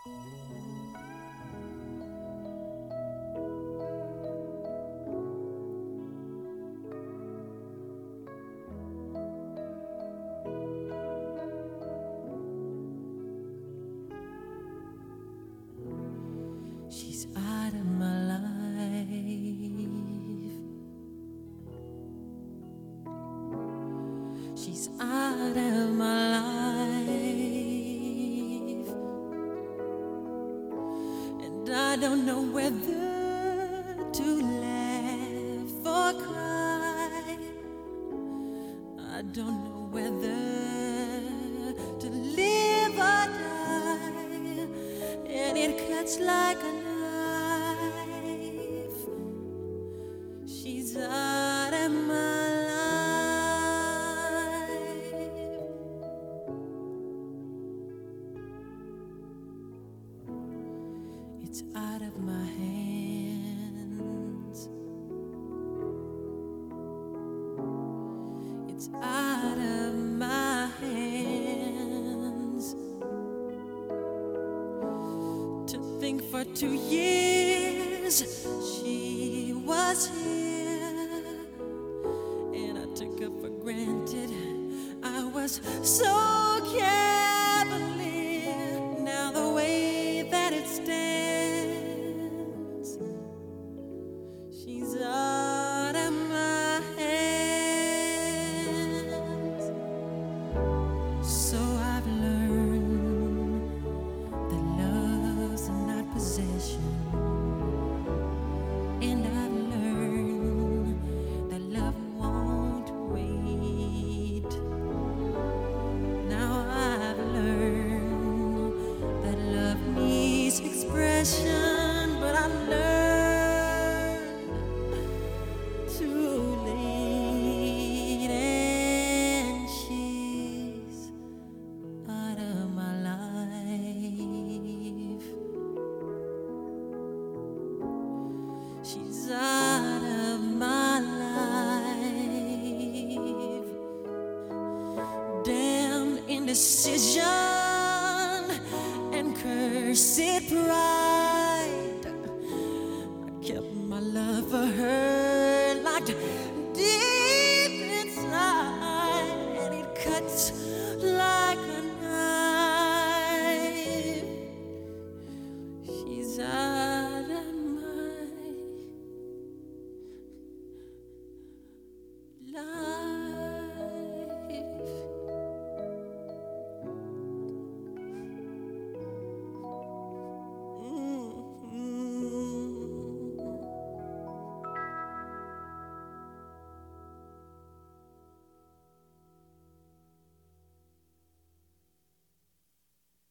She's out of my life. She's out of my life. And I don't know whether to laugh or cry. I don't know whether to live or die. And it cuts like a knife. She's out of my life. It's out of my hands. It's out of my hands. To think for 2 years she was here, and I took her for granted. I was so cavalier. Now the way that it stands, she's out of my hands. So I've learned that love's not possession, and I've learned that love won't wait. Now I've learned that love needs expression, but I learned too late, and she's out of my life. She's out of my life. Damn indecision and cursed pride.